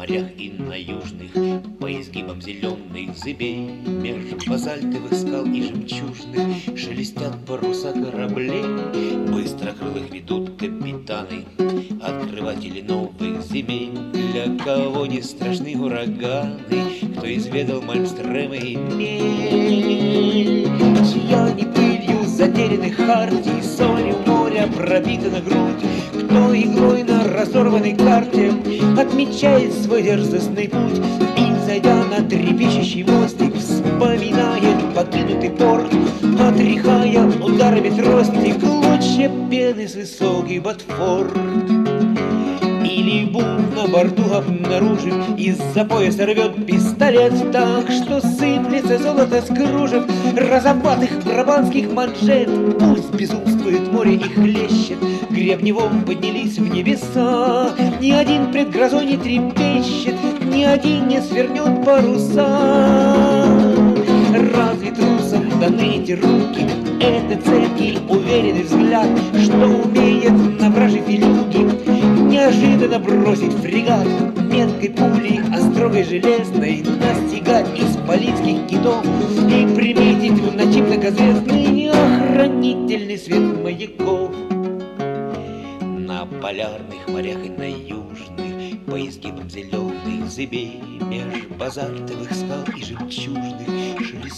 морях и на южных, по изгибам зеленых зыбей, меж базальтовых скал и жемчужных шелестят паруса кораблей. Быстрокрылых ведут капитаны, открыватели новых земель. Для кого не страшны ураганы, кто изведал Мальмстремы и мель. Чья не пылью затерянных хартий, солью моря пробита на грудь, кто иглой на разорванной карте отмечает свой дерзостный путь и, зайдя на трепещущий мостик, вспоминает покинутый порт, отряхая ударами тростник лучше пены с высокий Ботфорд. Или бум на борту обнаружив, из-за пояса рвет пистолет так, что сыплется золото с кружев розоватых брабанских манжет. Пусть безумствует море и хлещет, гребневом поднялись в небеса. Ни один пред грозой не трепещет, ни один не свернет паруса. Разве трусам даны эти руки? Это цепкий, уверенный взгляд, что умеет на вражьей филюге неожиданно бросить фрегат меткой пулей, острогой железной, настигать исполинских китов и приметить в ночи многозвездный охранительный свет маяков. На полярных морях и на южных, по изгибам зеленых зыбей, меж базальтовых скал и жемчужных шелестят